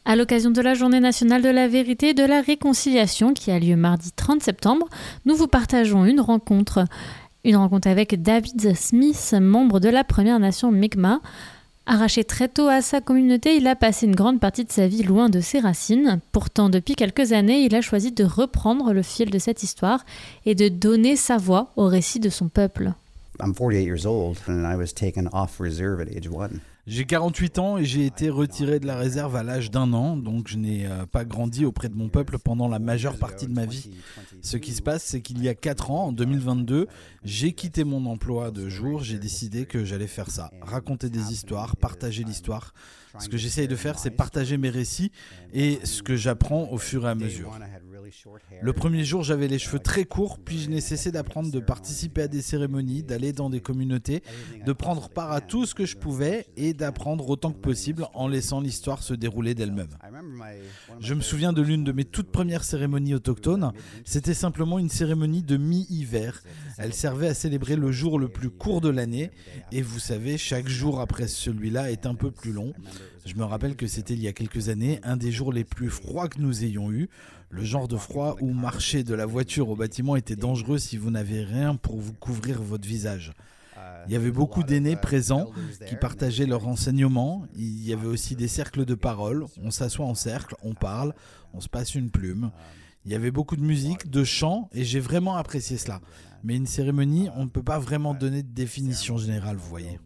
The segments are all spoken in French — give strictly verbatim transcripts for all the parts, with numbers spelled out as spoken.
À l'occasion de la Journée nationale de la vérité et de la réconciliation qui a lieu mardi trente septembre, nous vous partageons une rencontre. Une rencontre avec David Smith, membre de la Première Nation Mi'kmaq. Arraché très tôt à sa communauté, il a passé une grande partie de sa vie loin de ses racines. Pourtant, depuis quelques années, il a choisi de reprendre le fil de cette histoire et de donner sa voix au récit de son peuple. I'm forty-eight years old and I was taken off reserve at age one. J'ai quarante-huit ans et j'ai été retiré de la réserve à l'âge d'un an, donc je n'ai euh, pas grandi auprès de mon peuple pendant la majeure partie de ma vie. Ce qui se passe, c'est qu'il y a quatre ans, en deux mille vingt-deux, j'ai quitté mon emploi de jour, j'ai décidé que j'allais faire ça, raconter des histoires, partager l'histoire. Ce que j'essaye de faire, c'est partager mes récits et ce que j'apprends au fur et à mesure. Le premier jour, j'avais les cheveux très courts, puis je n'ai cessé d'apprendre de participer à des cérémonies, d'aller dans des communautés, de prendre part à tout ce que je pouvais et d'apprendre autant que possible en laissant l'histoire se dérouler d'elle-même. Je me souviens de l'une de mes toutes premières cérémonies autochtones. C'était simplement une cérémonie de mi-hiver. Elle servait à célébrer le jour le plus court de l'année et vous savez, chaque jour après celui-là est un peu plus long. Je me rappelle que c'était il y a quelques années, un des jours les plus froids que nous ayons eu. Le genre de froid où marcher de la voiture au bâtiment était dangereux si vous n'avez rien pour vous couvrir votre visage. Il y avait beaucoup d'aînés présents qui partageaient leurs renseignements. Il y avait aussi des cercles de parole. On s'assoit en cercle, on parle, on se passe une plume. Il y avait beaucoup de musique, de chants et j'ai vraiment apprécié cela. Mais une cérémonie, on ne peut pas vraiment donner de définition générale, vous voyez.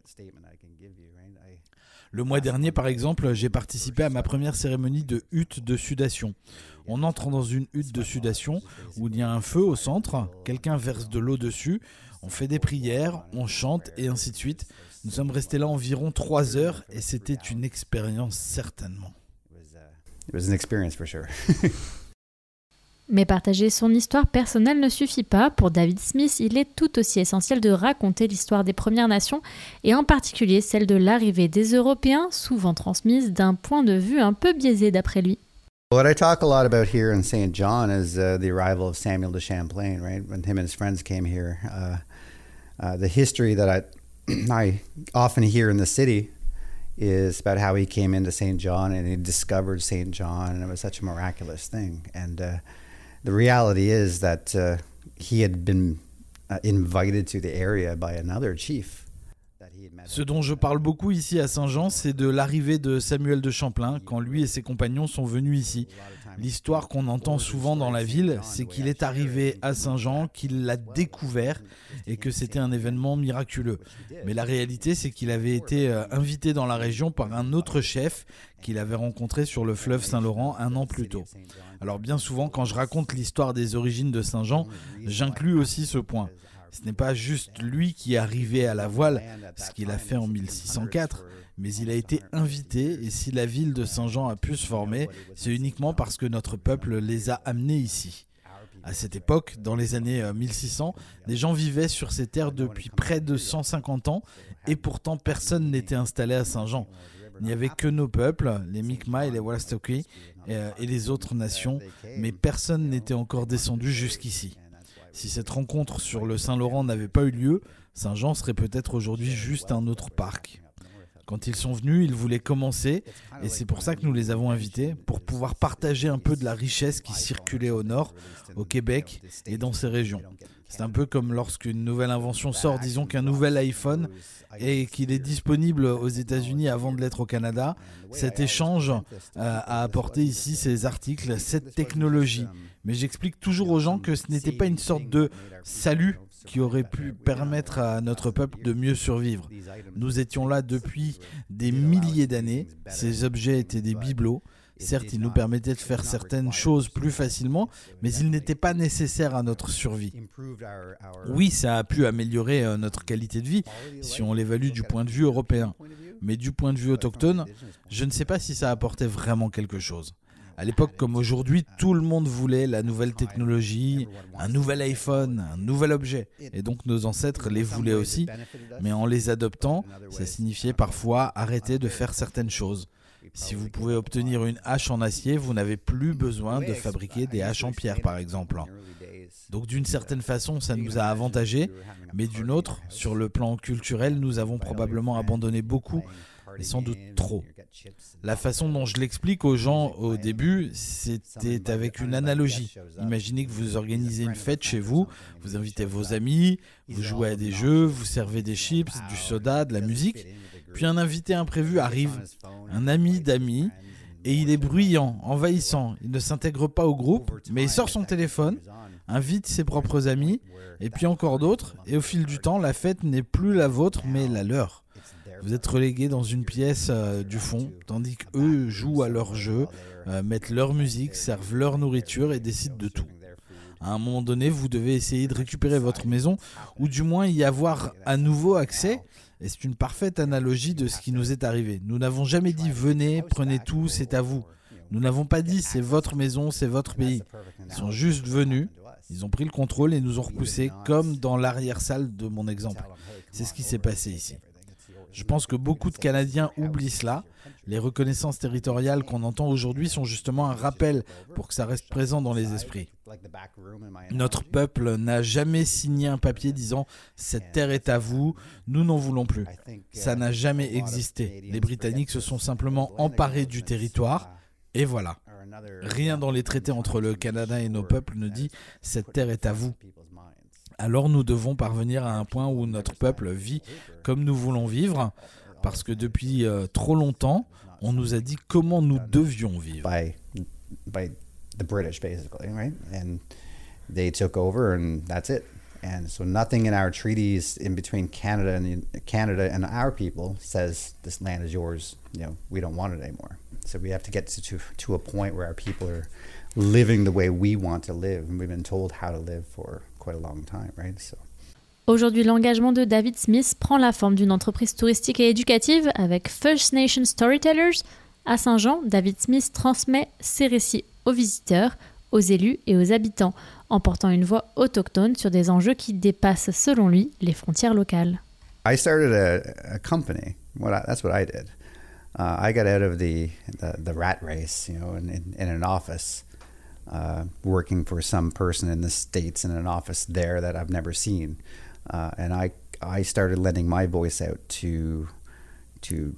Le mois dernier, par exemple, j'ai participé à ma première cérémonie de hutte de sudation. On entre dans une hutte de sudation où il y a un feu au centre, quelqu'un verse de l'eau dessus, on fait des prières, on chante et ainsi de suite. Nous sommes restés là environ trois heures et c'était une expérience certainement. It was an experience for sure. Mais partager son histoire personnelle ne suffit pas. Pour David Smith, il est tout aussi essentiel de raconter l'histoire des Premières Nations et en particulier celle de l'arrivée des Européens, souvent transmise d'un point de vue un peu biaisé d'après lui. What I talk a lot about here in Saint John is uh, the arrival of Samuel de Champlain, right? When him and his friends came here. Uh, uh, the history that I, I often hear in the city is about how he came into Saint John and he discovered Saint John, and it was such a miraculous thing. And uh, the reality is that uh, he had been uh, invited to the area by another chief. Ce dont je parle beaucoup ici à Saint-Jean, c'est de l'arrivée de Samuel de Champlain quand lui et ses compagnons sont venus ici. L'histoire qu'on entend souvent dans la ville, c'est qu'il est arrivé à Saint-Jean, qu'il l'a découvert et que c'était un événement miraculeux. Mais la réalité, c'est qu'il avait été invité dans la région par un autre chef qu'il avait rencontré sur le fleuve Saint-Laurent un an plus tôt. Alors bien souvent, quand je raconte l'histoire des origines de Saint-Jean, j'inclus aussi ce point. Ce n'est pas juste lui qui est arrivé à la voile, ce qu'il a fait en mille six cent quatre, mais il a été invité et si la ville de Saint-Jean a pu se former, c'est uniquement parce que notre peuple les a amenés ici. À cette époque, dans les années mille six cents, les gens vivaient sur ces terres depuis près de cent cinquante ans et pourtant personne n'était installé à Saint-Jean. Il n'y avait que nos peuples, les Mi'kmaq et les Wolastoqey et les autres nations, mais personne n'était encore descendu jusqu'ici. Si cette rencontre sur le Saint-Laurent n'avait pas eu lieu, Saint-Jean serait peut-être aujourd'hui juste un autre parc. Quand ils sont venus, ils voulaient commencer, et c'est pour ça que nous les avons invités, pour pouvoir partager un peu de la richesse qui circulait au nord, au Québec et dans ces régions. C'est un peu comme lorsqu'une nouvelle invention sort, disons qu'un nouvel iPhone, et qu'il est disponible aux États-Unis avant de l'être au Canada. Cet échange euh, a apporté ici ces articles, cette technologie. Mais j'explique toujours aux gens que ce n'était pas une sorte de salut qui aurait pu permettre à notre peuple de mieux survivre. Nous étions là depuis des milliers d'années. Ces objets étaient des bibelots. Certes, ils nous permettaient de faire certaines choses plus facilement, mais ils n'étaient pas nécessaires à notre survie. Oui, ça a pu améliorer notre qualité de vie, si on l'évalue du point de vue européen. Mais du point de vue autochtone, je ne sais pas si ça apportait vraiment quelque chose. À l'époque comme aujourd'hui, tout le monde voulait la nouvelle technologie, un nouvel iPhone, un nouvel objet. Et donc nos ancêtres les voulaient aussi, mais en les adoptant, ça signifiait parfois arrêter de faire certaines choses. Si vous pouvez obtenir une hache en acier, vous n'avez plus besoin de fabriquer des haches en pierre, par exemple. Donc d'une certaine façon, ça nous a avantagés, mais d'une autre, sur le plan culturel, nous avons probablement abandonné beaucoup et sans doute trop. La façon dont je l'explique aux gens au début, c'était avec une analogie. Imaginez que vous organisez une fête chez vous, vous invitez vos amis, vous jouez à des jeux, vous servez des chips, du soda, de la musique, puis un invité imprévu arrive, un ami d'amis, et il est bruyant, envahissant, il ne s'intègre pas au groupe, mais il sort son téléphone, invite ses propres amis, et puis encore d'autres, et au fil du temps, la fête n'est plus la vôtre, mais la leur. Vous êtes relégués dans une pièce euh, du fond, tandis qu'eux jouent à leur jeu, euh, mettent leur musique, servent leur nourriture et décident de tout. À un moment donné, vous devez essayer de récupérer votre maison, ou du moins y avoir à nouveau accès, et c'est une parfaite analogie de ce qui nous est arrivé. Nous n'avons jamais dit « venez, prenez tout, c'est à vous ». Nous n'avons pas dit « c'est votre maison, c'est votre pays ». Ils sont juste venus, ils ont pris le contrôle et nous ont repoussés, comme dans l'arrière-salle de mon exemple. C'est ce qui s'est passé ici. Je pense que beaucoup de Canadiens oublient cela. Les reconnaissances territoriales qu'on entend aujourd'hui sont justement un rappel pour que ça reste présent dans les esprits. Notre peuple n'a jamais signé un papier disant « cette terre est à vous, nous n'en voulons plus ». Ça n'a jamais existé. Les Britanniques se sont simplement emparés du territoire et voilà. Rien dans les traités entre le Canada et nos peuples ne dit « cette terre est à vous ». Alors nous devons parvenir à un point où notre peuple vit comme nous voulons vivre, parce que depuis euh, trop longtemps, on nous a dit comment nous devions vivre. By, by the British, basically, right? And they took over, and that's it. And so nothing in our treaties in between Canada and Canada and our people says this land is yours. You know, we don't want it anymore. So we have to get to, to to a point where our people are living the way we want to live, and we've been told how to live for quite a long time, right? So. Aujourd'hui, l'engagement de David Smith prend la forme d'une entreprise touristique et éducative avec First Nation Storytellers. À Saint-Jean, David Smith transmet ses récits aux visiteurs, aux élus et aux habitants, en portant une voix autochtone sur des enjeux qui dépassent, selon lui, les frontières locales. I started a, a company. What I, that's what I did. Uh, I got out of the, the, the rat race, you know, in, in, in an office, uh, working for some person in the States in an office there that I've never seen. Uh, and I I started lending my voice out to to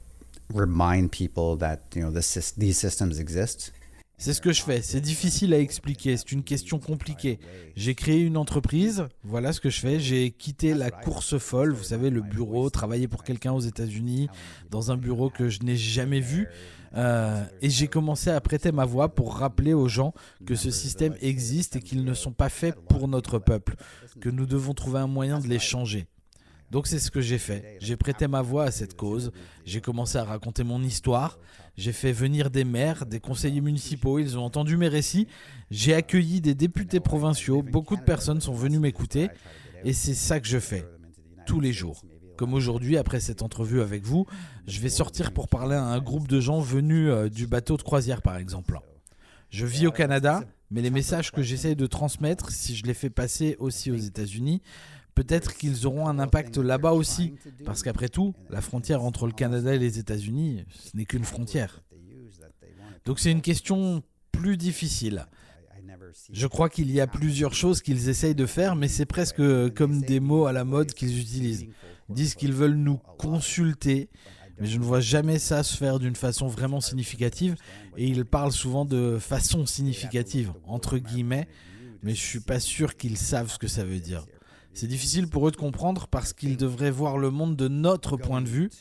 remind people that, you know, this, these systems exist. C'est ce que je fais, c'est difficile à expliquer, c'est une question compliquée. J'ai créé une entreprise, voilà ce que je fais, j'ai quitté la course folle, vous savez, le bureau, travailler pour quelqu'un aux États-Unis, dans un bureau que je n'ai jamais vu, euh, et j'ai commencé à prêter ma voix pour rappeler aux gens que ce système existe et qu'ils ne sont pas faits pour notre peuple, que nous devons trouver un moyen de les changer. Donc c'est ce que j'ai fait, j'ai prêté ma voix à cette cause, j'ai commencé à raconter mon histoire, j'ai fait venir des maires, des conseillers municipaux, ils ont entendu mes récits, j'ai accueilli des députés provinciaux, beaucoup de personnes sont venues m'écouter et c'est ça que je fais, tous les jours. Comme aujourd'hui, après cette entrevue avec vous, je vais sortir pour parler à un groupe de gens venus euh, du bateau de croisière par exemple. Je vis au Canada, mais les messages que j'essaye de transmettre, si je les fais passer aussi aux États-Unis, peut-être qu'ils auront un impact là-bas aussi, parce qu'après tout, la frontière entre le Canada et les États-Unis, ce n'est qu'une frontière. Donc c'est une question plus difficile. Je crois qu'il y a plusieurs choses qu'ils essayent de faire, mais c'est presque comme des mots à la mode qu'ils utilisent. Ils disent qu'ils veulent nous consulter, mais je ne vois jamais ça se faire d'une façon vraiment significative, et ils parlent souvent de façon significative, entre guillemets, mais je ne suis pas sûr qu'ils savent ce que ça veut dire. C'est difficile pour eux de comprendre parce qu'ils devraient voir le monde de notre point de vue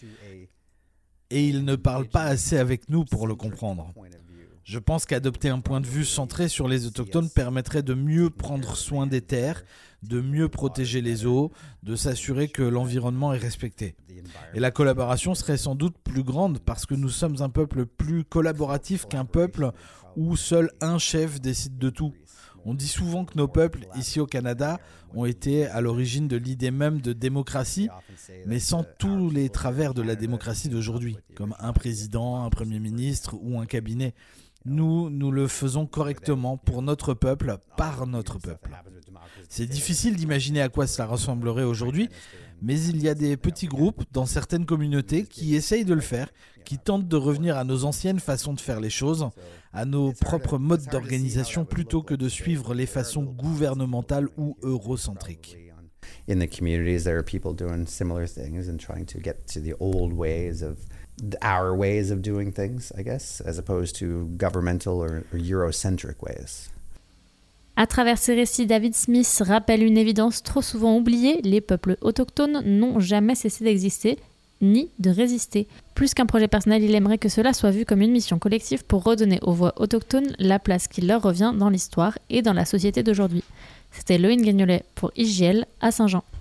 et ils ne parlent pas assez avec nous pour le comprendre. Je pense qu'adopter un point de vue centré sur les autochtones permettrait de mieux prendre soin des terres, de mieux protéger les eaux, de s'assurer que l'environnement est respecté. Et la collaboration serait sans doute plus grande parce que nous sommes un peuple plus collaboratif qu'un peuple où seul un chef décide de tout. On dit souvent que nos peuples, ici au Canada, ont été à l'origine de l'idée même de démocratie, mais sans tous les travers de la démocratie d'aujourd'hui, comme un président, un premier ministre ou un cabinet. Nous, nous le faisons correctement pour notre peuple, par notre peuple. C'est difficile d'imaginer à quoi cela ressemblerait aujourd'hui, mais il y a des petits groupes dans certaines communautés qui essayent de le faire, qui tentent de revenir à nos anciennes façons de faire les choses, à nos propres modes d'organisation plutôt que de suivre les façons gouvernementales ou eurocentriques. In the communities, there are people doing similar things and trying to get to the old ways of our ways of doing things, I guess, as opposed to governmental or, or Eurocentric ways. À travers ses récits, David Smith rappelle une évidence trop souvent oubliée, les peuples autochtones n'ont jamais cessé d'exister, ni de résister. Plus qu'un projet personnel, il aimerait que cela soit vu comme une mission collective pour redonner aux voix autochtones la place qui leur revient dans l'histoire et dans la société d'aujourd'hui. C'était Loïne Gagnolet pour I J L à Saint-Jean.